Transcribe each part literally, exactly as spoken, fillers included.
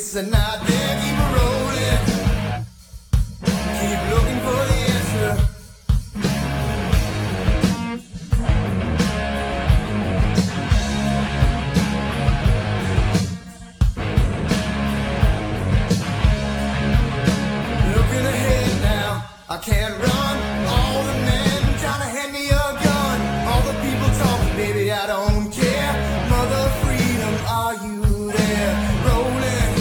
it's a night there, keep it rolling. Keep looking for the answer. Looking ahead now, I can't run. All the men trying to hand me a gun. All the people talking, baby, I don't care. Mother freedom, are you there? Rolling,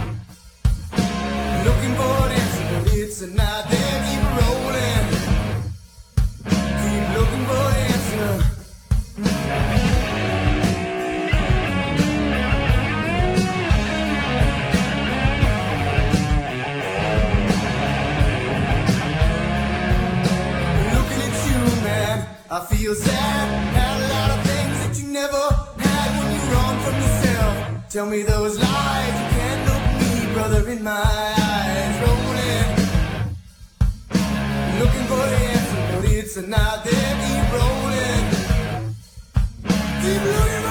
looking for an answer, but it's a night there, keep it rolling. Keep looking for the answer. Looking at you, man, I feel sad. Had a lot of things that you never had when you run from yourself. Tell me those lies, you can't look me, brother, in my eyes. Rolling, looking for the answer, but it's a night there, keep rolling. Keep looking.